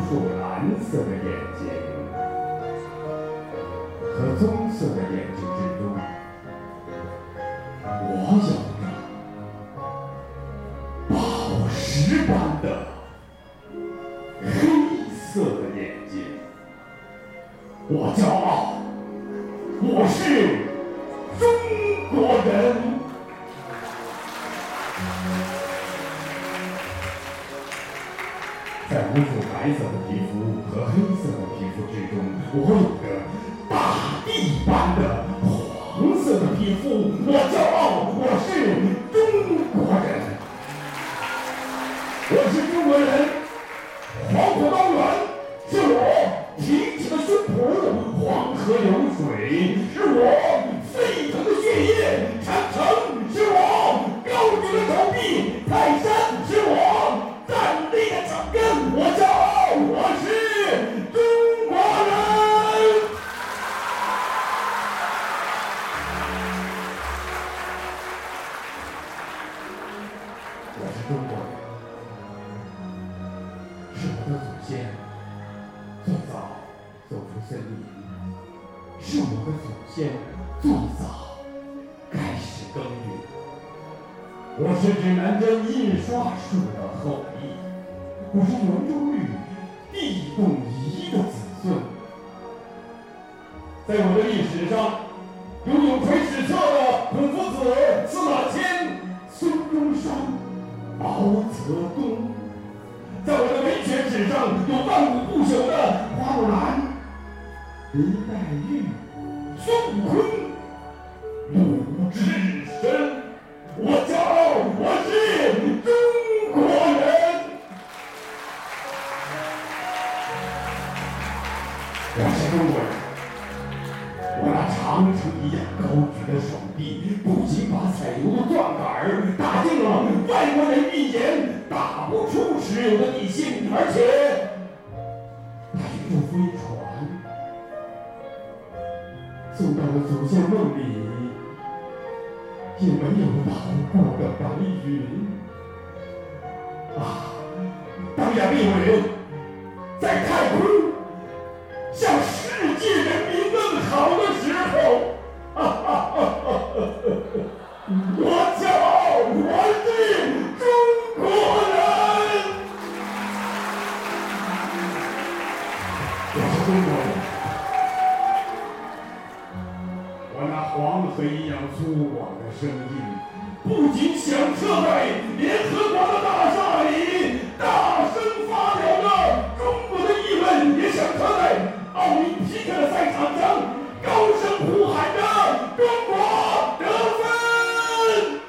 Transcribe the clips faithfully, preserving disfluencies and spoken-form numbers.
束蓝色的眼睛和棕色的眼睛之中，我有着宝石般的黑色的眼睛。我骄傲，我是中国人。在无数白色的皮肤和黑色的皮肤之中，我有着大地般的黄色的皮肤。我骄傲，我是中国人。我是中国人，黄土高原是我挺起的胸脯，黄河流水是我沸腾的血液，长城是我高举的手臂，泰山是我站立的脚跟。我骄傲，我是中国人。我是中国人，是我的祖先最早走出森林，是我的祖先最早开始耕耘。我是指南针印刷术的后裔，我是圆周率地动仪的子孙。在我的历史上，有永垂史册的孔夫子、司马迁、孙中山、毛泽东；在我的文学史上，有万古不朽的花木兰、林黛玉、孙悟空、鲁智深。我骄傲，我是中国人。我是中国人，我那长城一样高举的手臂，不仅把彩油的钻杆打进了外国人面前打不出石油的地心，而且把宇宙飞船送到了祖先梦里也没有逃过的白云啊！当亚历山大在太空向世界人民问好的时候，啊啊啊啊啊我骄傲，我是中国人。我是中国人，我那黄河一样粗犷的声音，不仅响彻在联合国的大厦里，大声发表着中国的议论，也响彻在奥林匹克的赛场上，高声呼喊着中国得分。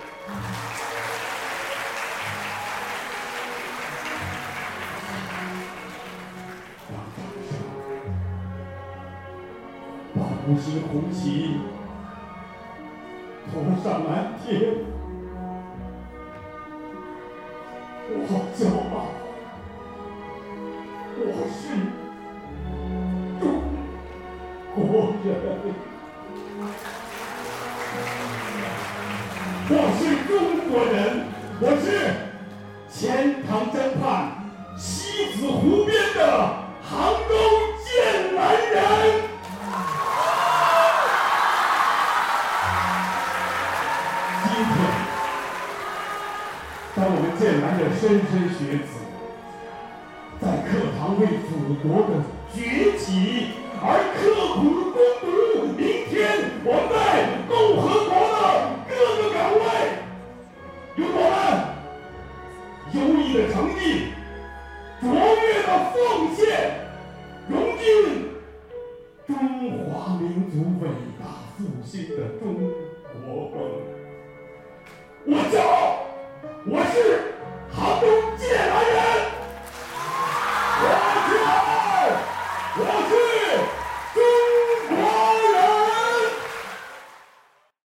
当掌声把五星红旗拖上蓝天，我骄傲，我是中国人。我是中国人，我是钱塘江畔西子湖边的杭州剑南人。今天，当我们剑南的莘莘学子在课堂为祖国的崛起而刻苦攻读，明天我们在共和国的各个岗位有我们优异的成绩、卓越的奉献，荣膺中华民族伟大复兴的中国梦。我骄傲。